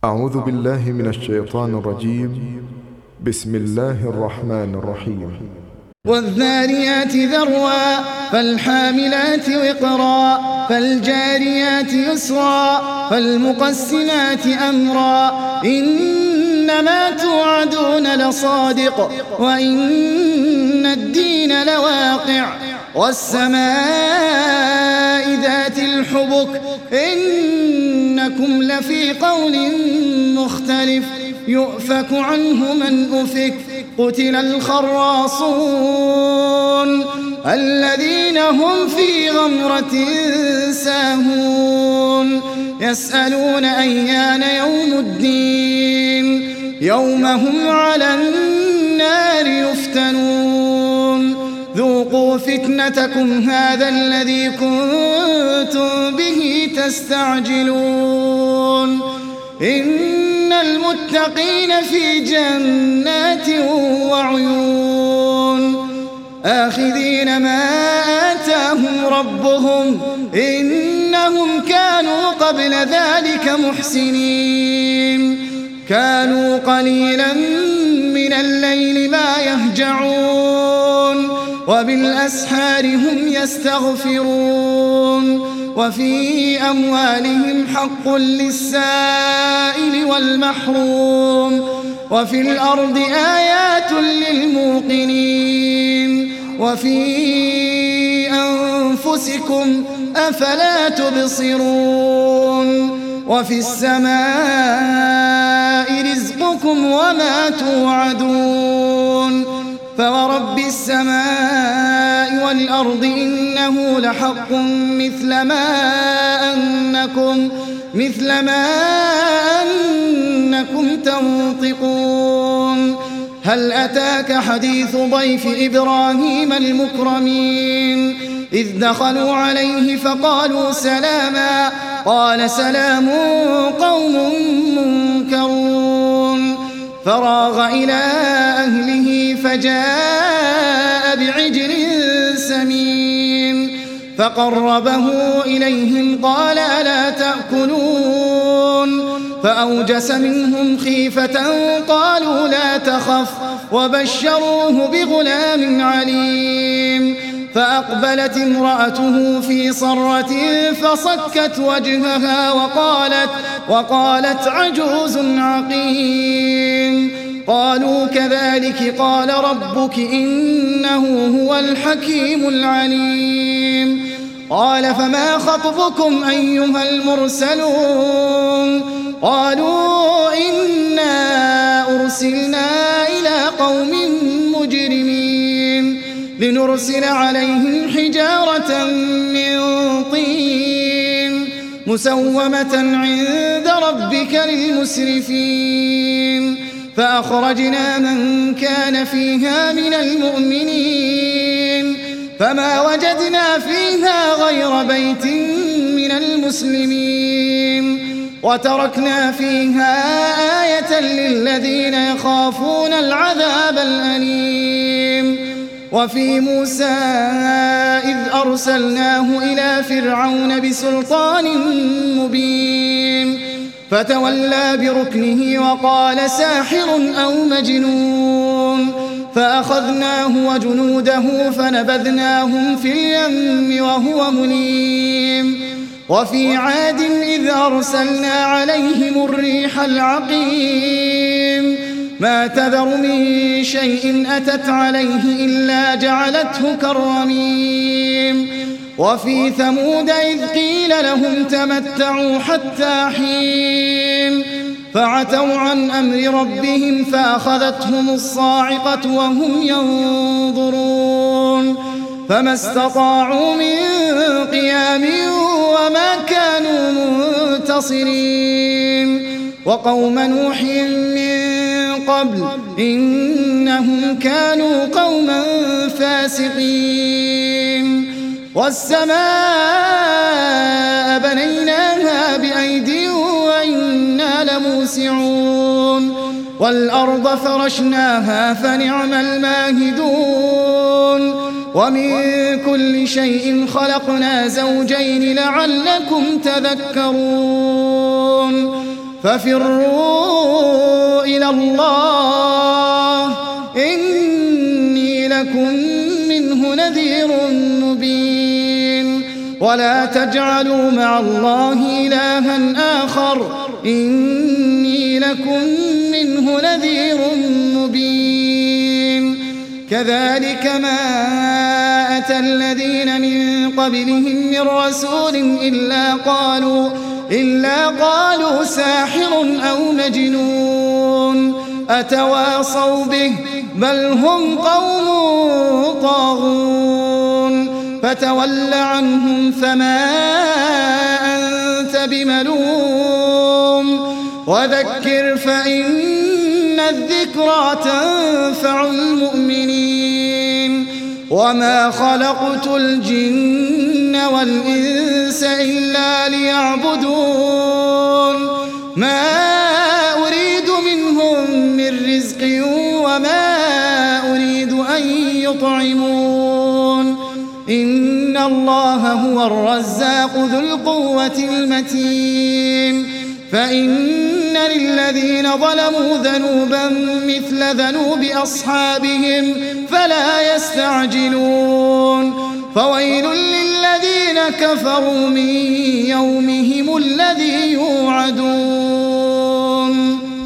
أعوذ بالله من الشيطان الرجيم. بسم الله الرحمن الرحيم. والذاريات ذروا فالحاملات وقرا فالجاريات يسرا فالمقسمات أمرا إنما توعدون لصادق وإن الدين لواقع والسماء ذات الحبك إنكم لفي قول مختلف يؤفك عنه من أفك قتل الخراصون الذين هم في غمرة ساهون يسألون أيان يوم الدين يوم هم على النار يفتنون ذوقوا فتنتكم هذا الذي كنتم به تستعجلون إن المتقين في جنات وعيون آخذين ما آتاهم ربهم إنهم كانوا قبل ذلك محسنين كانوا قليلا من الليل ما يهجعون وبالأسحار هم يستغفرون وفي أموالهم حق للسائل والمحروم وفي الأرض آيات للموقنين وفي أنفسكم أفلا تبصرون وفي السماء رزقكم وما توعدون فورب السماء والأرض إنه لحق مثل ما أنكم تنطقون هل أتاك حديث ضيف إبراهيم المكرمين إذ دخلوا عليه فقالوا سلاما قال سلام قوم منكرون فراغ إلى أهله فجاء بعجل سمين فقربه إليهم قال ألا تأكلون فأوجس منهم خيفة قالوا لا تخف وبشروه بغلام عليم فأقبلت امرأته في صرة فصكت وجهها وقالت عجوز عقيم قالوا كذلك قال ربك إنه هو الحكيم العليم قال فما خطبكم أيها المرسلون قالوا إنا أرسلنا إلى قوم مجرمين لنرسل عليهم حجارة من طين مسومة عند ربك للمسرفين فأخرجنا من كان فيها من المؤمنين فما وجدنا فيها غير بيت من المسلمين وتركنا فيها آية للذين يخافون العذاب الأليم وفي موسى إذ أرسلناه إلى فرعون بسلطان مبين فتولى بركنه وقال ساحر أو مجنون فأخذناه وجنوده فنبذناهم في اليم وهو مليم وفي عاد إذ أرسلنا عليهم الريح العقيم ما تذر من شيء أتت عليه إلا جعلته كالرميم وفي ثمود إذ قيل لهم تمتعوا حتى حين فعتوا عن أمر ربهم فأخذتهم الصاعقة وهم ينظرون فما استطاعوا من قيام وما كانوا منتصرين وقوم نوح من قبل إنهم كانوا قوما فاسقين والسماء بنيناها بأيد وإنا لموسعون والأرض فرشناها فنعم الماهدون ومن كل شيء خلقنا زوجين لعلكم تذكرون ففروا إلى الله إني لكم منه نذير مبين ولا تجعلوا مع الله إلها آخر إني لكم منه نذير مبين كذلك ما أتى الذين من قبلهم من رسول إلا قالوا ساحر أو مجنون أتواصوا به بل هم قوم طاغون فتول عنهم فما أنت بملوم وذكر فإن الذكرى تنفع المؤمنين وما خلقت الجن والإنس إلا ليعبدون ما أريد منهم من رزق وما أريد أن يطعمون إن الله هو الرزاق ذو القوة المتين فإن للذين ظلموا ذنوبا مثل ذنوب أصحابهم فلا يستعجلون فويل للذين كفروا من يومهم الذي يوعدون